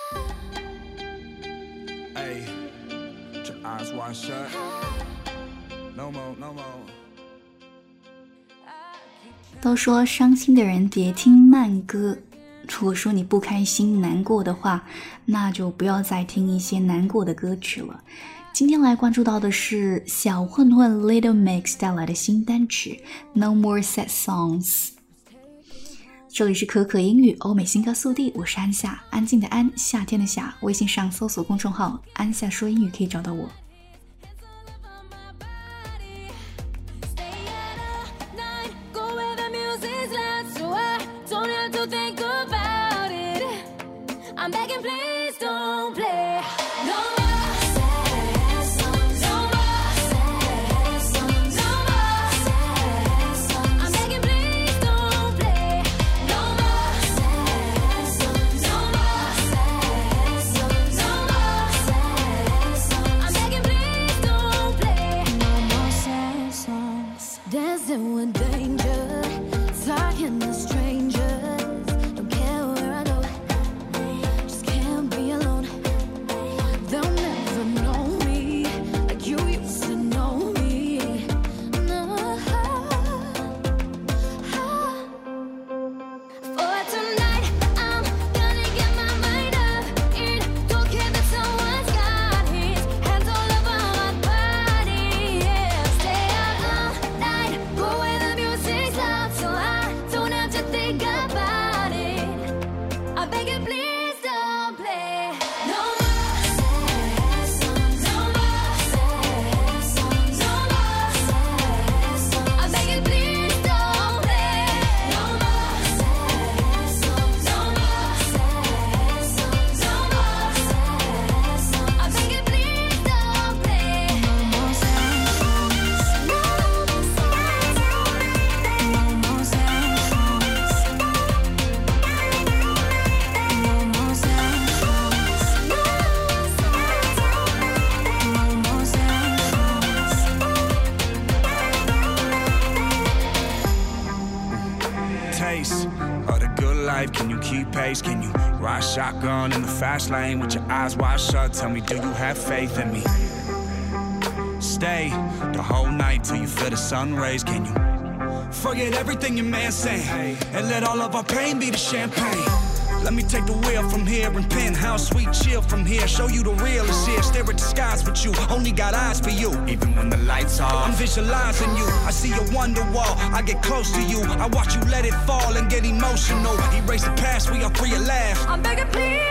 Hey, put your eyes wide shut. No more, no more. 都说伤心的人别听慢歌，如果说你不开心难过的话，那就不要再听一些难过的歌曲了。今天来关注到的是小混混 Little Mix 带来的新单曲 No More Sad Songs。 这里是可可英语欧美新歌速递，我是安夏，安静的安，夏天的夏。微信上搜索公众号安夏说英语可以找到我。 I'm begging, please don't play. No more sad songs. No more sad songs. No more sad songs. I'm begging, please don't play. No more sad songs. No more sad songs. No more sad songs. I'm begging, please don't play. No more sad songs. Dancing with danger, talking to strangers. Of the good life, can you keep pace? Can you ride shotgun in the fast lane with your eyes wide shut? Tell me, do you have faith in me? Stay the whole night till you feel the sun rays. Can you forget everything your man saying and let all of our pain be the champagne? Let me take the wheel from here and penthouse sweet chill from here. Show you the real is here. Stare at the skies with you. Only got eyes for you. Even when the lights are, I'm visualizing you. I see your wonder wall. I get close to you. I watch you let it fall and get emotional. Erase the past. We are free at last. I'm begging, please.